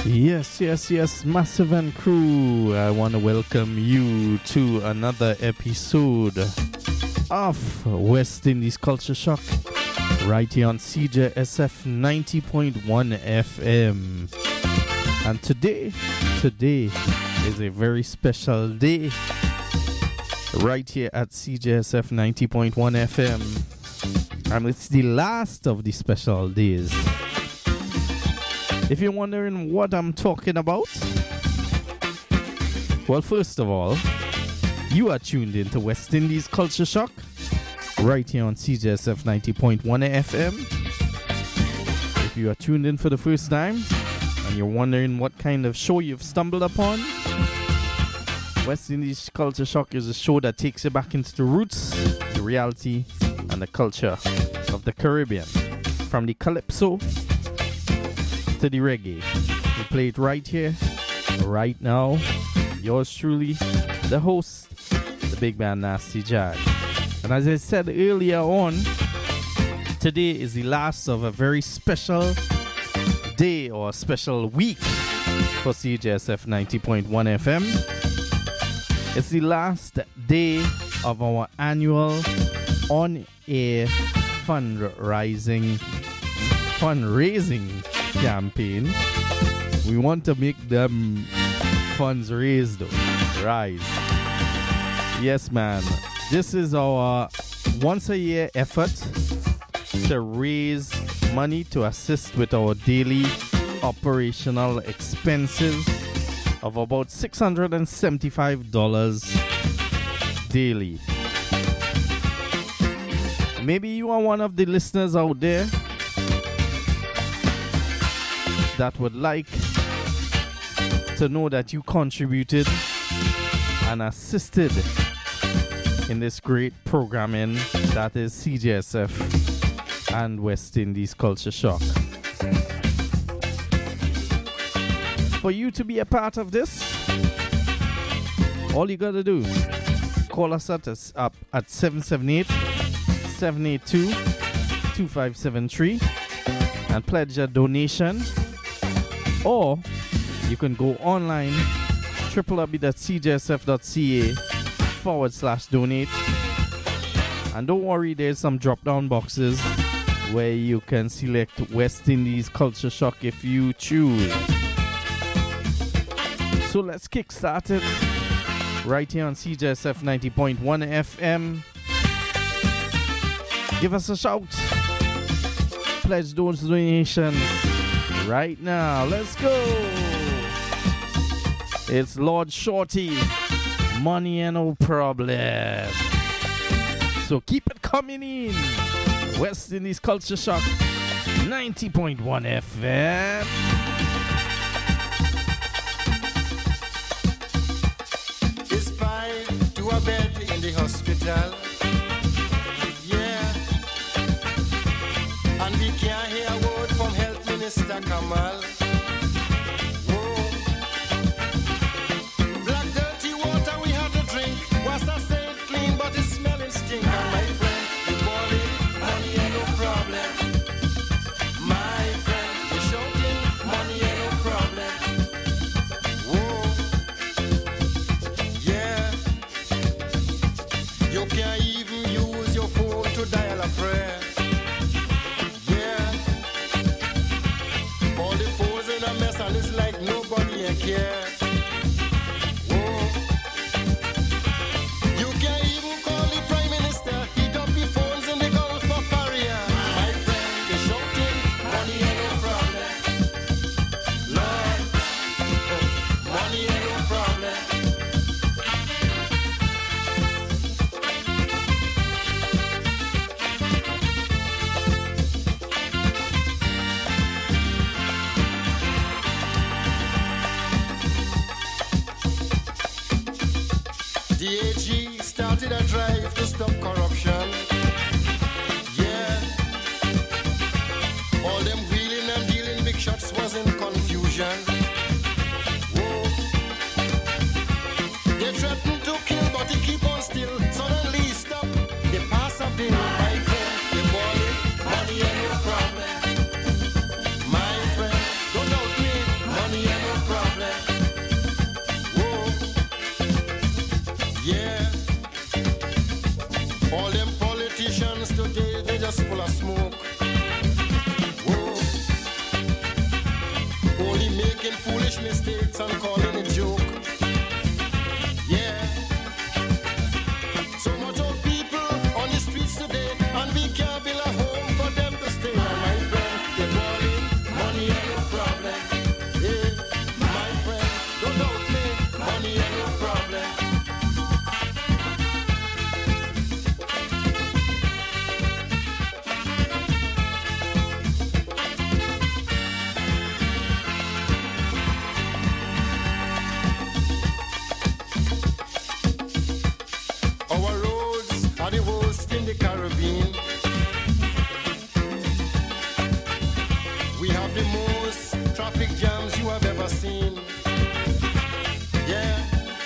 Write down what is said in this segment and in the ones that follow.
Yes, Massive and Crew. I want to welcome you to another episode of West Indies Culture Shock right here on CJSF 90.1 FM. And today is a very special day right here at CJSF 90.1 FM. And it's the last of the special days. If you're wondering what I'm talking about, well, first of all, you are tuned into West Indies Culture Shock right here on CJSF 90.1 FM. If you are tuned in for the first time and you're wondering what kind of show you've stumbled upon, West Indies Culture Shock is a show that takes you back into the roots, the reality, and the culture of the Caribbean. From the calypso to the reggae. We play it right here, right now. Yours truly, the host, the big man Nasty Jag. And as I said earlier on, today is the last of a very special day or a special week for CJSF 90.1 FM. It's the last day of our annual on-air fundraising campaign. We want to make them funds raised, rise. Yes, man. This is our once a year effort to raise money to assist with our daily operational expenses of about $675 daily. Maybe you are one of the listeners out there that would like to know that you contributed and assisted in this great programming that is CJSF and West Indies Culture Shock. For you to be a part of this, all you gotta do, call us at 778-782-2573 and pledge a donation. Or you can go online, www.cjsf.ca/donate. And don't worry, there's some drop-down boxes where you can select West Indies Culture Shock if you choose. So let's kickstart it right here on CJSF 90.1 FM. Give us a shout. Pledge those donations right now. Let's go. It's Lord Shorty. Money and no problem. So keep it coming in. West Indies Culture Shock 90.1 FM. It's 5 to a bed in the hospital. Yeah. And we can't hear a word from Health Minister Kamal. Whoa. Black dirty water we had to drink. Was I say clean, but it smelling stink. And my friend, you call it money ain't no problem. My friend, you shouting money ain't no problem. Whoa. Yeah. You can't Politicians today, they just full of smoke. Whoa. Only making foolish mistakes and calling it joke. Yeah. So much of people on the streets today, and we can't build a home for them to stay. And my friend, they're calling money ain't no problem. Yeah, my friend, don't doubt me, money ain't no problem. Our roads are the worst in the Caribbean. We have the most traffic jams you have ever seen. Yeah.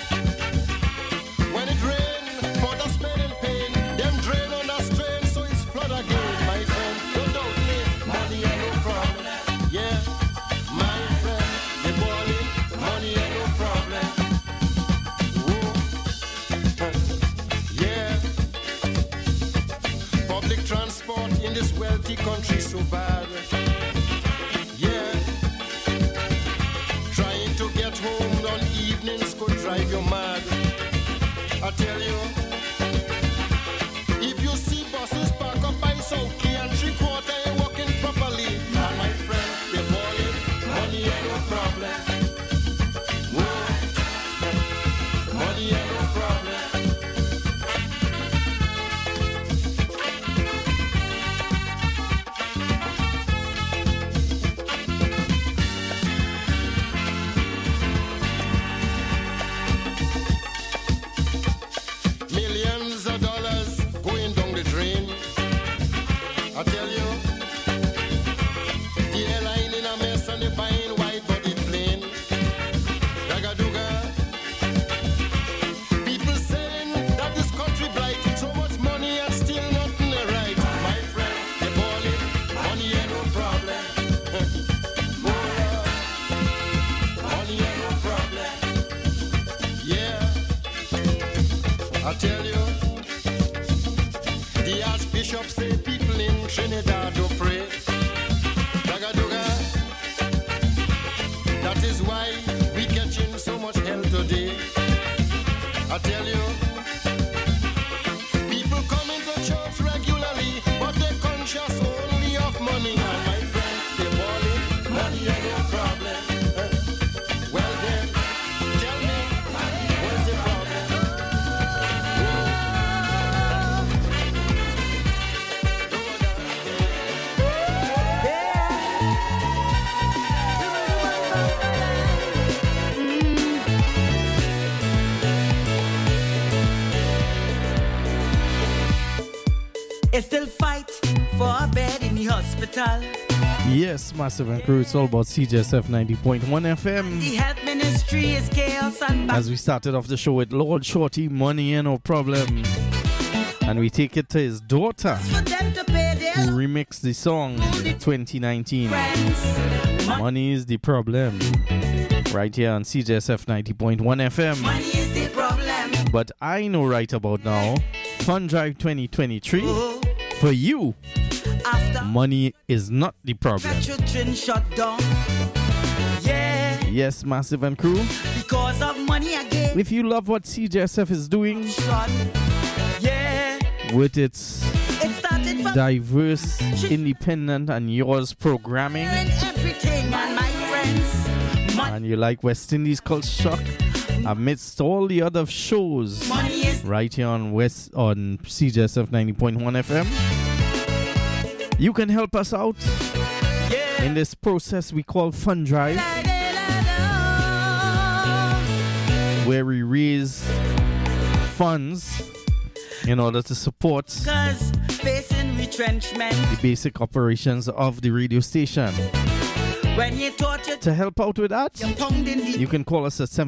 When it rains, for the spend and pain, them drain on the strain, so it's flood again, my friend. Don't doubt me, money ain't no problem. Yeah, my friend, they balling, money ain't no problem. Whoa. Yeah. Public transport in this wealthy country so bad. Yeah. Trying to get home on evenings could drive you mad. I tell you, if you see buses park up by Southkey and 3/4 ain't working properly, and my friend, they're balling, money ain't no problem. Whoa. Money ain't no problem. Millions of dollars going down the drain. I tell you, the airline in a mess and they buying wide-body plane. Ragaduga. People saying that this country blight, so much money and still nothing right. My friend, they balling, money ain't no problem. Money ain't no problem. Yeah. I tell you, the Archbishop say people in Trinidad do pray. Ragaduga. That is why we catching so much hell today. I tell you, people come into church regularly, but they conscious only of money. And my friend, they balling, money ain't no problem. Well then, tell me, what's the problem? They still fight for a bed in the hospital. Yes, Massive and Crew, it's all about CJSF 90.1 FM. The health ministry is chaos and As we started off the show with Lord Shorty, money ain't no problem. And we take it to his daughter, for them to pay their who remixed the song in 2019. friends. Money is the problem. Right here on CJSF 90.1 FM. Money is the problem. But I know right about now, Fun Drive 2023, Oh, for you, after money is not the problem. the children shut down. Yeah, Yes, Massive and Crew, because of money again. if you love what CJSF is doing Son. Yeah, with its it started from diverse, independent, and yours programming, and everything, and my friends. and you like West Indies Culture Shock amidst all the other shows Money is right here on CJSF 90.1 FM, you can help us out yeah. in this process we call Fun Drive, where we raise funds in order to support Cause facing retrenchment. the basic operations of the radio station. When you thought you To help out with that, you're pounding the, you can call us at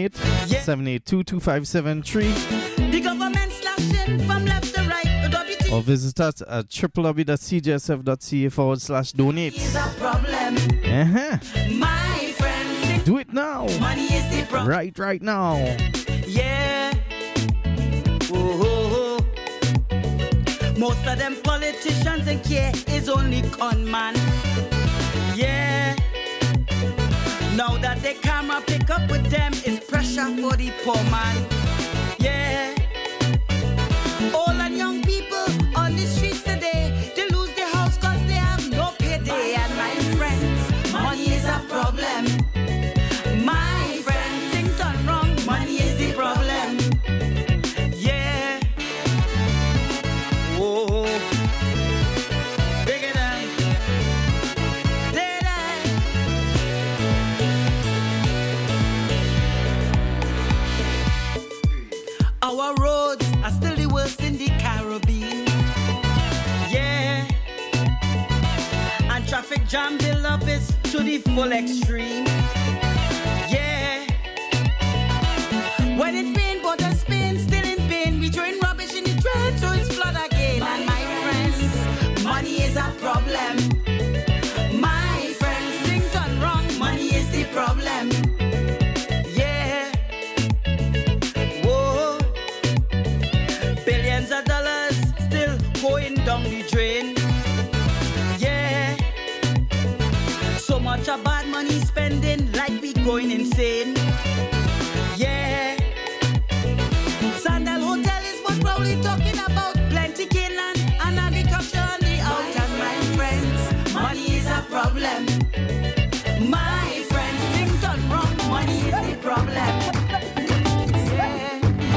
778-782-2573 the government slashing from left to right. The WT or visit us at www.cjsf.ca/donate. is a problem. My friend, Do it now. money is the problem. Right now. Yeah. Oh, Most of them politicians and care is only con man. Yeah. Now that the camera pick up with them, it's pressure for the poor man. Yeah. Old and young people on the streets today, they lose their house cause they have no payday. And my friends, money is a problem. My friends, things done wrong, money is the problem. Yeah. Whoa. Bigger than. Our roads are still the worst in the Caribbean. Yeah. And traffic jam build up is to the full extreme. Yeah. When it rain, but the Spain still in pain. We throwing rubbish in the drain, so it's flood again. And my friends, money is a problem. My friends, things done wrong, money is the problem. Yeah. Whoa. Billions of dollars still going down the drain. Yeah. So much of bad money spending like we going insane. Yeah. Sandal Hotel is what probably talking about plenty cane land and agriculture on the out. And my friends, money is a problem. My friends, things done wrong, money is the problem. Yeah.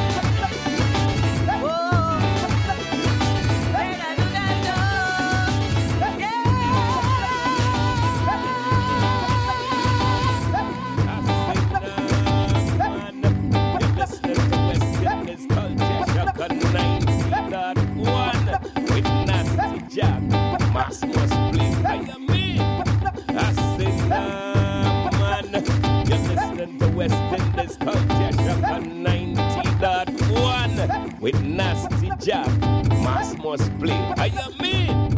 Whoa. Better do that, though. Mass must play. I mean, I say, man, you're listening to West Indies Culture Shock on 90.1 with Nasty Jack. Mass must play. I mean.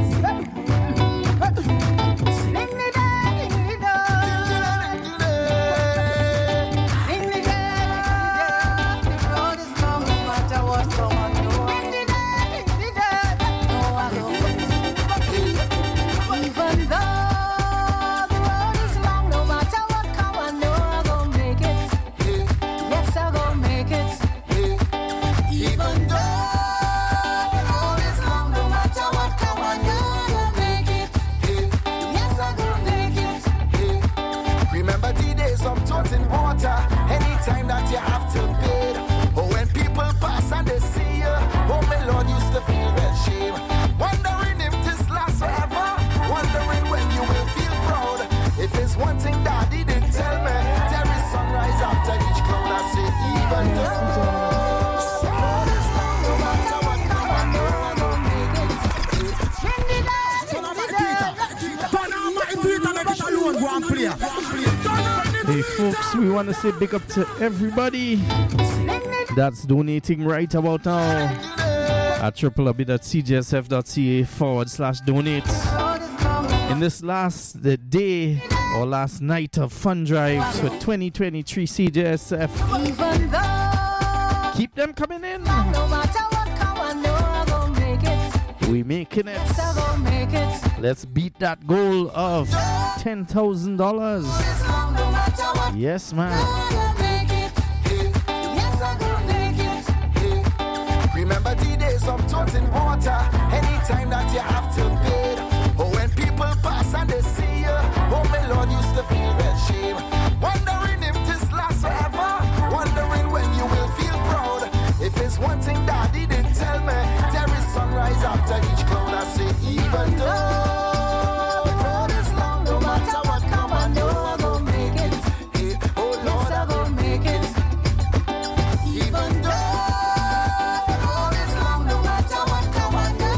Anytime that you have to bid, or when people pass and they see you, oh my Lord, used to feel that shame. Wondering if this lasts forever, wondering when you will feel proud. If it's one thing Daddy didn't tell me, there is sunrise after each cloud. I say even though it's long, no matter what come on, I'm gonna make it. Hey folks, we want to say big up to everybody that's donating right about now at www.cjsf.ca/donate. In this last day or last night of fun drives for 2023 CJSF, keep them coming in. We making it. Let's beat that goal of $10,000. Yes, man. Remember the days of toting water. Anytime that you have to bid, or when people pass and they see you, oh my Lord, used to feel that shame. Wondering if this lasts forever, wondering when you will feel proud. If it's one thing Daddy didn't tell me, there is sunrise after each cloud. I say even though the road is long, no matter what come, I know I'm gonna make it. Hey, oh Lord, I'm gonna make it. Even though the road is long, no matter what come, I know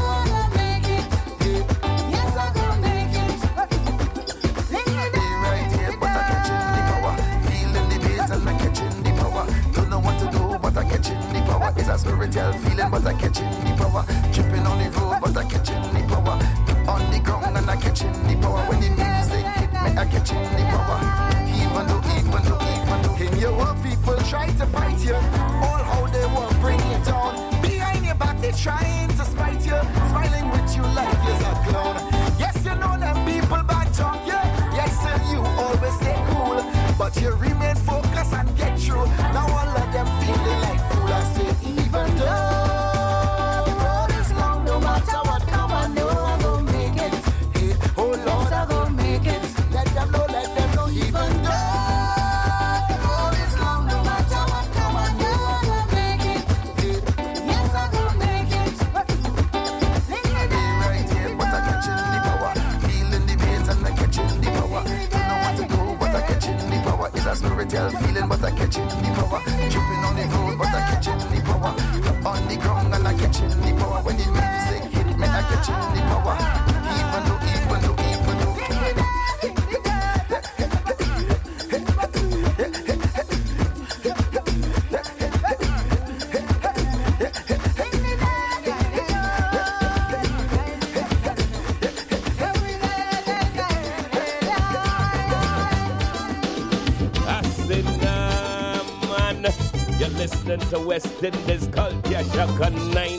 listening to West Indies Culture Shock on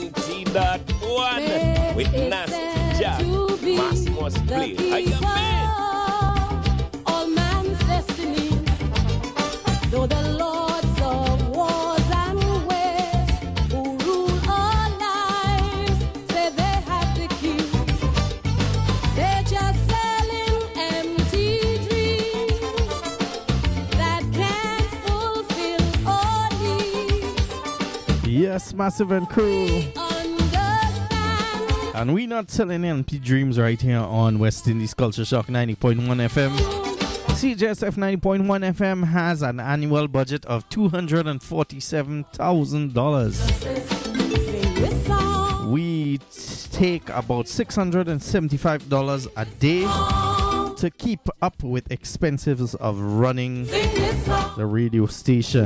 90.1 with Nasty Jack. Mass must play. How you mean? All man's destiny, though the lords of wars and ways who rule our lives say they have the key. They're just selling empty dreams that can't fulfill our needs. Yes, Massive and Crew. And we not selling empty dreams right here on West Indies Culture Shock 90.1 FM. CJSF 90.1 FM has an annual budget of $247,000. We take about $675 a day to keep up with expenses of running the radio station.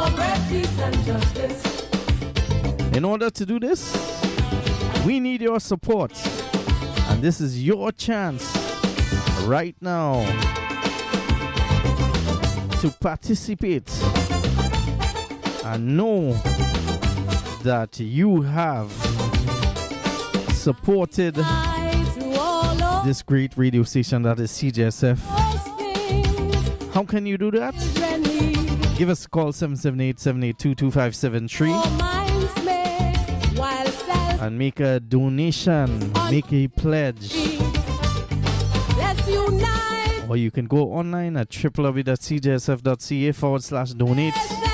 In order to do this, we need your support, and this is your chance right now to participate and know that you have supported this great radio station that is CJSF. How can you do that? Give us a call 778-782-2573 and make a donation, make a pledge. Or you can go online at www.cjsf.ca/donate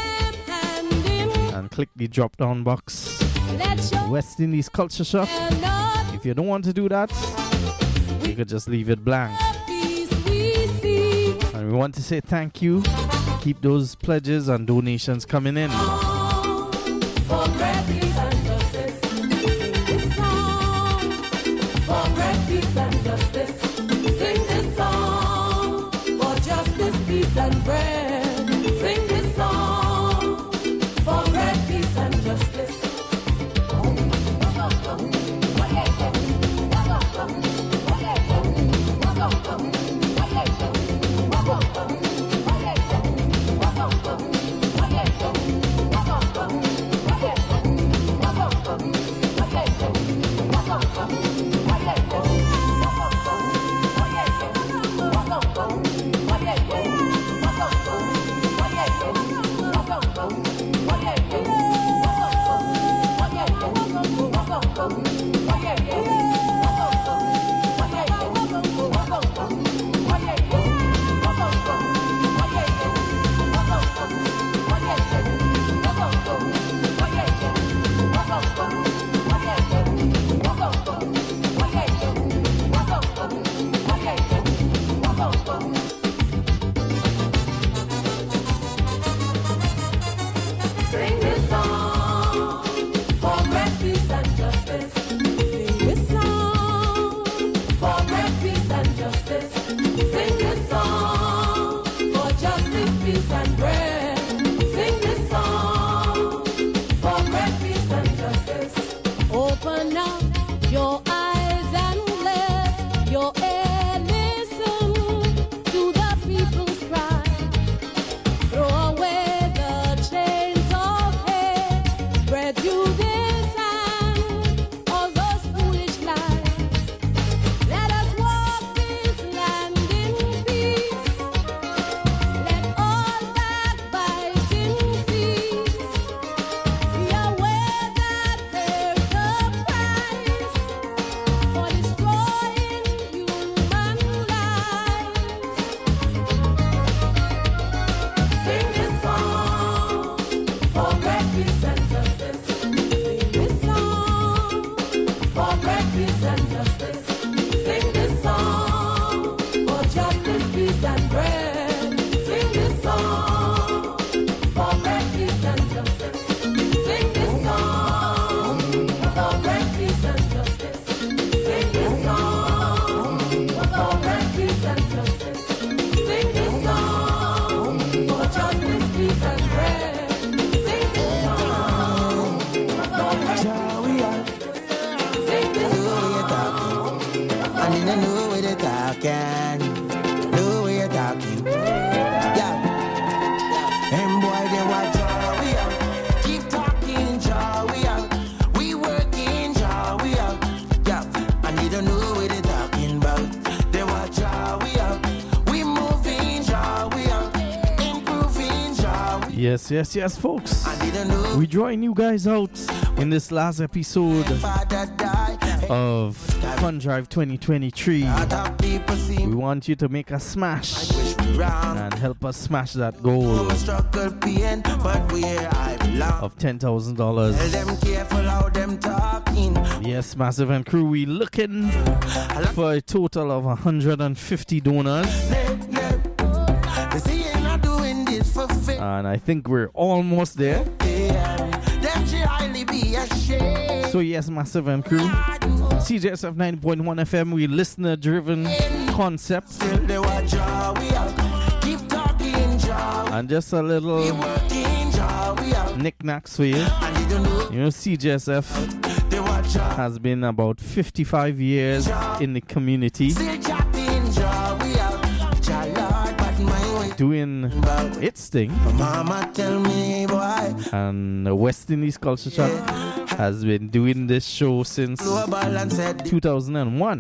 and click the drop down box West Indies Culture Shock. If you don't want to do that, you could just leave it blank. And we want to say thank you. Keep those pledges and donations coming in. And bread, sing this song for bread, peace, and justice. Yes, yes, yes, folks. I didn't know We drawing you guys out in this last episode father died. of Fun Drive 2023. Other people We seem want you to make a smash wish me wrong. and help us smash that goal I'm struggle pain, but where I belong. of Tell $10,000. them careful how them talking. Yes, Massive and Crew, we looking for a total of 150 donors, They say you're not doing this for fame. and I think we're almost there. Them should highly be ashamed. So yes, Massive and Crew, CJSF 9.1 FM, we listener-driven concept, Still they watch how we out. Keep talking, jaw. and just a little Keep working, jaw. We out. knickknacks for you. And you don't know You know, CJSF they watch how. has been about 55 years in the community, Still chatting, jaw. We out. Jah Lord, but my way. doing its thing, Mama tell me, boy. and West Indies Culture Shock has been doing this show since Global and said 2001.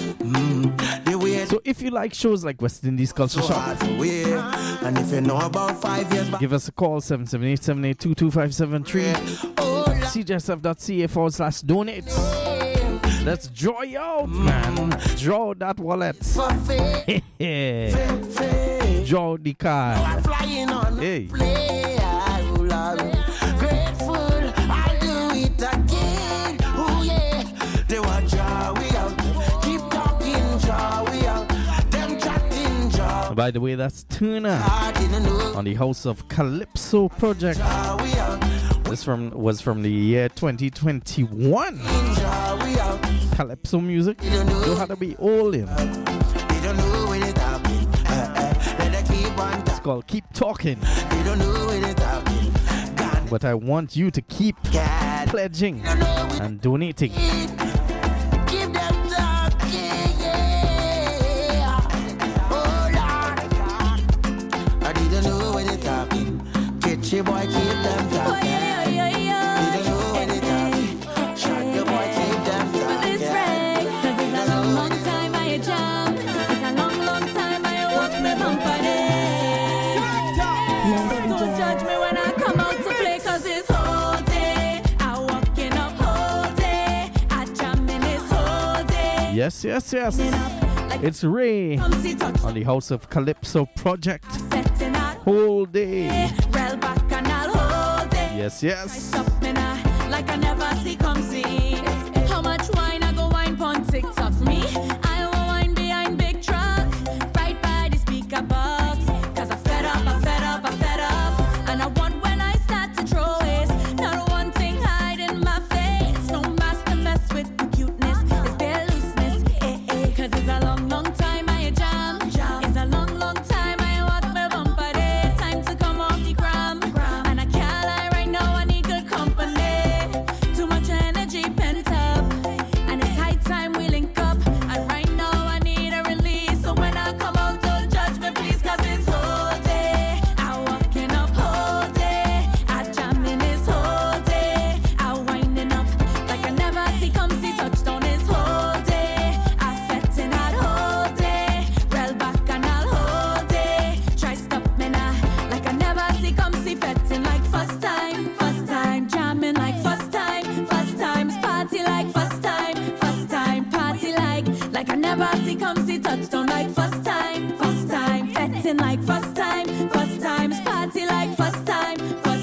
the way So if you like shows like West Indies Culture so Shock, hard to wear. And if you know about 5 years back, give us a call, 778-782-2573, oh, cjsf.ca/donate. Let's draw you out, man. Draw that wallet. for faith, faith. Draw the card. I'm flying on Hey. the play. I will grateful. I'll do it again. Oh yeah. They want jaw we out. Keep talking jaw we out. Them chatting jaw. By the way, that's Tuna I didn't know on the House of Calypso project. jaw we out. This was from the year 2021. Jaw we out. Calypso music. You had to be old, you know. They don't know where it's happening. Let they keep on It's called Keep Talking. They don't know where it's happening. God, But I want you to keep God. pledging They don't know where and donating. Give them talking, yeah. Oh Lord, I didn't know when it's happening. Get your boy, keep them talking. Didn't know when it's happening. Shot your boy, keep them talking. Don't judge me when I come out to play, 'cause it's whole day. I walking up whole day. I jamming this whole day. Yes, yes, yes. Like It's Ray come see touch on the House of Calypso project. setting out Whole day. rail back and I'll hold it. Yes, I yes. stop me now, like I never see come see. How much wine I go wine pon TikTok me? I will wine behind big truck, right by the speaker box. 'Cause I fed up, I fed up, I fed up. And I want when I start to throw it, not one thing hiding my face. No mask to mess with the cuteness, it's bare looseness, eh, eh. 'Cause it's a long, long time I jam. It's a long, long time I walk my bumper day. Time to come off the gram. And I can't lie right now, I need good company. Too much energy pent up. And it's high time we link up. And right now I need a release. So when I come out, don't judge me please, 'cause it's whole day. I walking up whole day. I jamming this whole day. I winding up like I never see come see touchdown this whole day. I fetting out whole day. Rail back and I'll hold day. Try stop me now like I never see come see fetting like first time jamming like first time party like first time party like I never see come see touchdown like first time fetting like first time party like first time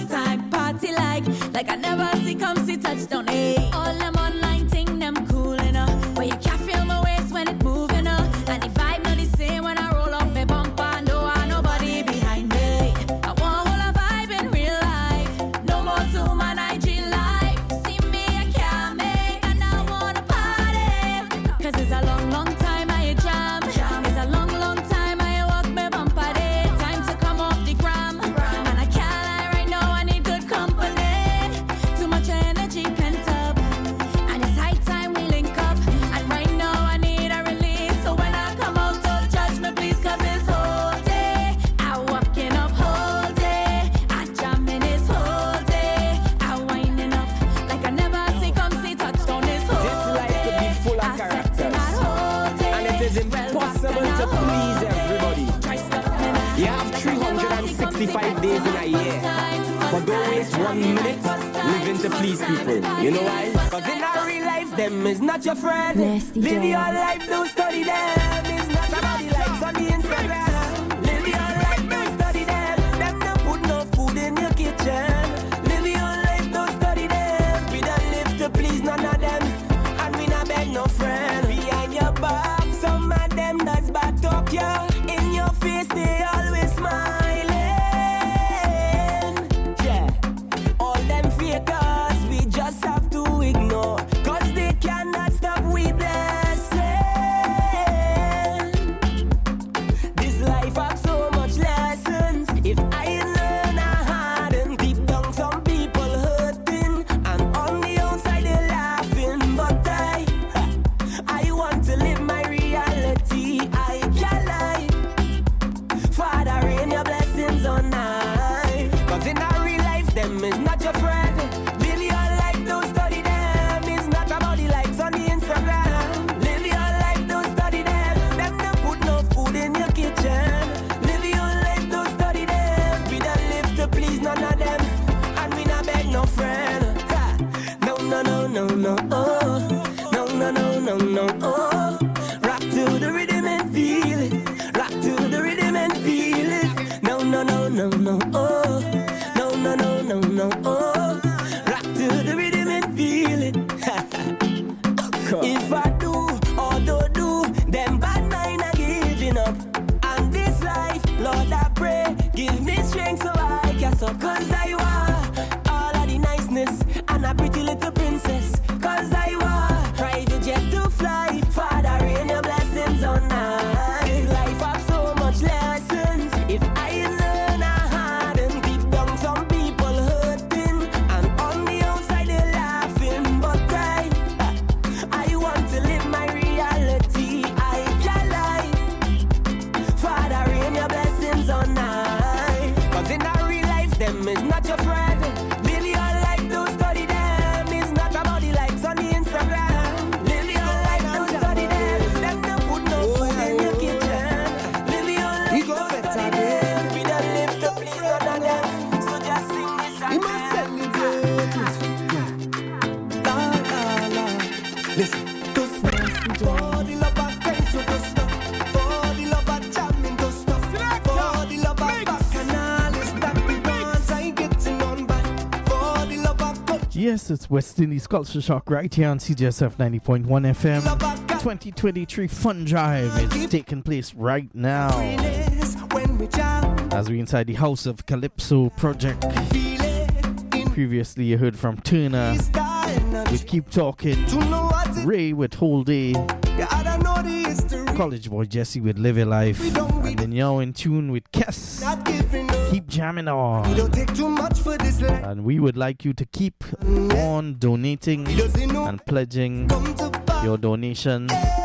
party like I never see come see touchdown. Hey, all them online thing them cool enough, but you can't feel my waist when it moving up, and the vibe not the same when I roll up my bumper. No want nobody behind me. I want whole a vibe in real life. No more Zoom and IG live. See me I can't make, and I wanna party. 'Cause it's a long, long time I jam. It's a long, long time I walk my bumper day. Time to come off the gram. And I can't lie right now, I need good company. Too much energy pent up. And it's high time we link up. And right now I need a release. So when I come out, don't judge me please, 'cause it's whole day. I walking up whole day. I jamming this whole day. I winding up like I never see come see touchdown this whole This life could be day. full of I fetting characters. that whole day. And it is impossible to please everybody. Try stop me now. You have 365 days in a year. waste 1 minute living to please people. You know why? Cause in our real life, them is not your friend. Live your life, don't study them. It's not about the likes on the Instagram. Live your life, don't study them. Them don't put no food in your kitchen. Live your life, don't study them. We don't live to please none of them. And we not beg no friend. Behind your back, some of them that's back talk ya. In your face, they always smiling. Yeah, all them fakers, we just have to ignore. Cause they cannot stop we blessing. This life has so much lessons. If I learn a hard and deep down some people hurting, and on the outside they're laughing. But I want to live my reality. I can't lie. Father, rain your blessings on high. Cause in our real life, them is not your friend. Live your life, don't study them. It's not about the likes on the Instagram. Live your life, don't study them. Them don't put no food in your kitchen. Live your life, don't study them. We don't live to please none of them. And we not beg no friend. Ha. No, no, no, no, no, oh. No, no, no, no, no, oh. Rock to the rhythm and feel it. Rock to the rhythm and feel it. No, no, no, no, no, oh. No, no, no, no, no, oh. Rock to the rhythm and feel it. If I do or don't do, them bad mind are giving up. And this life, Lord, I pray, give me strength so I can stop. Cause I want all of the niceness and a pretty little princess. Cause I want private jet to fly. Father, rain your blessings on high. This life has so much lessons. If I learn a hard and deep down some people hurting, and on the outside they're laughing. But I want to live my reality. I can't lie. Father, rain your blessings on high. Cause in our real life, them is not your friend. Live your life, don't study them. It's not about the likes on the Instagram. Live your life, don't study them. Them don't put no food in your kitchen. Live your life, don't study them. We don't live to please none of them. So just sing this and Listen, for the love of Christ, so just stop. For the love of jamming, just stop. For the love of bacchanal, that we want, I getting on by. For the love of God, Yes, it's West Indies Culture Shock right here on CJSF 90.1 FM. 2023 Fun Drive is taking place right now when we jam, as we inside the House of Calypso project. feel it in Previously you heard from Turner style. with Keep Talking, To know what it, Ray with Whole Day, yeah, I don't know the history. College Boy Jesse with Live Your Life, and then you're in tune with Kess. Not giving up. Keep jamming on. Don't take too much for this life. And we would like you to keep on donating Doesn't know and pledging come to pass. your donations